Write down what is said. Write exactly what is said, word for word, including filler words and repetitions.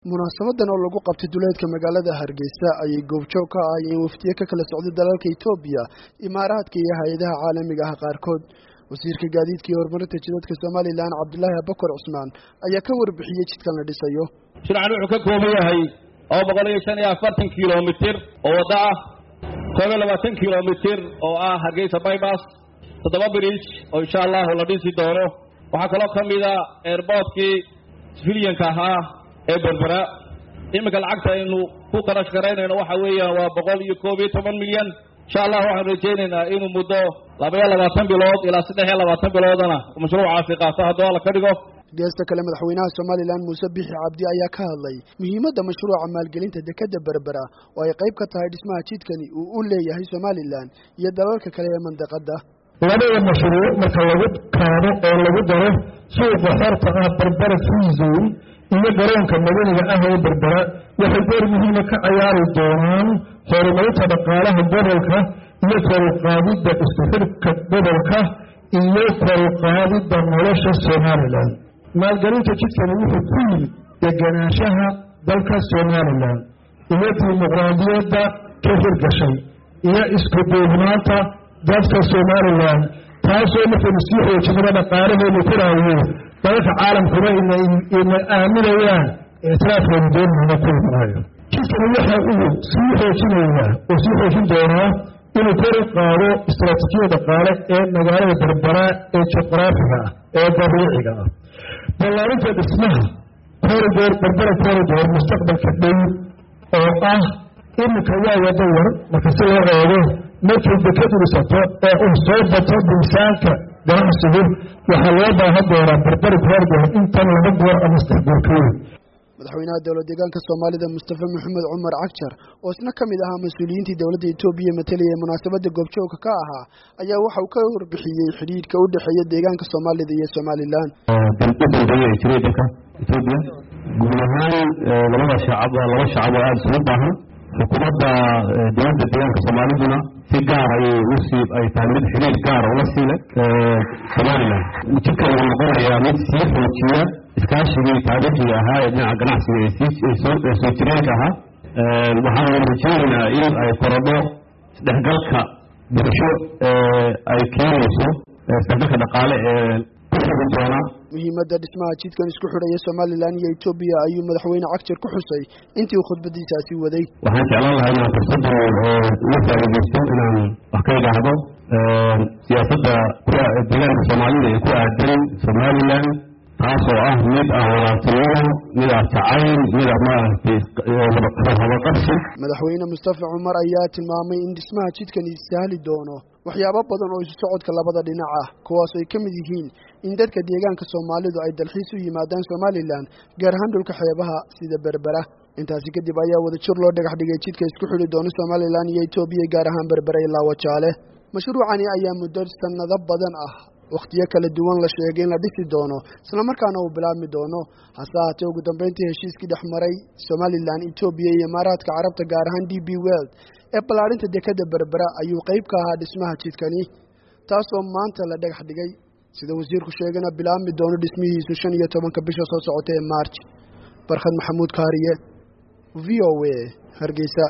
munaasabadan oo lagu qabtay duleedka magaalada Hargeysa ayay goobjoog ka ahaayeen wafdiye ka kala socday dalalka Itoobiya, Imaaraadka iyo hay'adaha caalamiga ah qaarkood. wasiirka gaadiidka iyo horumarinta jidadka Soomaaliland Cabdullaahi Abakar Cusmaan ayaa ka warbixiyay jidkan la dhisayo. Shircan wuxuu ka kooban yahay oo boqol iyo shan iyo afartan kiiloomitir oo wada ah, koob iyo labaatan kiiloomitir oo ah Hargeysa bypass, toddoba bridge oo insha Allah la dhisi doono. Waxa kale oo kamid ah airportkii civilianka ahaa ee berbera. imika lacagta inuu ku qarash gareynayno waxa weeyaan waa boqol iyo koob iyo toban milyan. insha Allah waxaan rajaynaynaa inuu muddo laba iyo labaatan bilood ilaa saddex iyo labaatan biloodana mashruucaasi qaato haddii la ka dhigo. geesta kale madaxweynaha Soomaaliland Muuse Biixi Cabdi ayaa ka hadlay muhiimadda mashruuca maalgelinta dekadda berbera oo ay qayb ka tahay dhismaha jidkani uu u leeyahay Soomaaliland iyo dalalka kale ee mandaqada. labada mashruuc marka lagu kaabo oo lagu daro suuqa xorta ah berbera free zone iyo garoonka madaniga ah ee berbera waxay door muhiim ah ka ciyaari doonaan horumarinta dhaqaalaha gobolka iyo kor u qaadidda isku xidhka gobolka iyo kor u qaadidda nolosha Soomaaliland. maalgelinta jidkani wuxuu ku yimid deganaanshaha dalka Soomaaliland iyo dimuqraadiyadda ka hirgashay iyo isku duubnaanta dadka Soomaaliland, taasoo markaynu sii xoojinaba dhaqaalaheenu ku raayo dalalka caalamkuna inay aaminayaan ictiraafkeenu doonayna ku imanayo. jidkani waxa uu sii xoojinayaa oo sii xoojin doonaa inuu kor u qaado istaraatiijiyada dhaqaale ee magaalada berbera ee juqraafiga ah ee dabiiciga ah. ballaarinta dhismaha corridor berbera corridor mustaqbalka dhow oo ah imika waa wada yar marka si loo eego markay dekadu dhisato ee uu soo bato miisaanka ganacsigu waxaa loo baahan doonaa berbera corridor intan laba goor ama saddex goor ka weyn. madaxweynaha dowlad deegaanka Soomaalida Mustafa Maxamed Cumar Cagjar oo isna kamid ahaa mas'uuliyiinta dowladda Itoobiya matalaya munaasabada goobjoogka ka ahaa ayaa waxa uu ka warbixiyay xiriirka u dhaxeeya deegaanka Soomaalida iyo Soomaaliland. Itoobiya guud ahaan labada shacab laba shacab oo aad u baahan xukuumadda dowladda deegaanka Soomaaliduna si gaar ah u sii ay tahay mid xiriir gaar ah oo la siilay Soomaaliland. jidka uu noqonayaa mid sii xoojiya iskaashigii taariikhiga ahaa ee dhinaca ganacsiga ee soo jireenka ahaa. waxaan rajaynaynaa in ay korodho isdhexgalka bulsho ay keenayso isdhexgalka dhaqaale ee ku xiran doona. muhiimadda dhismaha jidkan isku xidhaya Soomaaliland iyo Itoobiya ayuu madaxweyne Cagjar ku xusay intii uu khudbadiisaasi waday. waxaan jeclaan lahaa inaan fursadda uga faa'iidaysto inaan wax ka idhaahdo siyaasadda deegaanka Soomaalida ee ku aadan Soomaaliland, taasoo ah mid ah walaaltinimo, mid ah jacayl, mid ah maaragtay habaqabsi. madaxweyne Mustafa Cumar ayaa tilmaamay in dhismaha jidkani sahli doono waxyaabo badan oo isu socodka labada dhinac ah, kuwaas ay ka mid yihiin in dadka deegaanka Soomaalidu ay dalxiis u yimaadaan Soomaaliland gaar ahaan dhulka xeebaha sida berbera. intaasi kadib ayaa wada jir loo dhagax dhigay jidka isku xidhi doona Soomaaliland iyo Itoobiya gaar ahaan berbera ilaa Wajaale. mashruucani ayaa muddo sanado badan ah waqtiyo kala duwan la sheegay in la dhisi doono isla markaana uu bilaabmi doono. hase haatee ugu dambeyntii heshiiskii dhex maray Soomaaliland, Itoobiya iyo Imaaraadka Carabta gaar ahaan D B World ee ballaarinta dekadda berbera ayuu qayb ka ahaa dhismaha jidkani, taasoo maanta la dhagax dhigay sida wasiirku sheegana bilaabmi doono dhismihiisu shan iyo tobanka bisha soo socota ee March. Barkhad Maxamuud Kaariye, V O A, Hargeysa.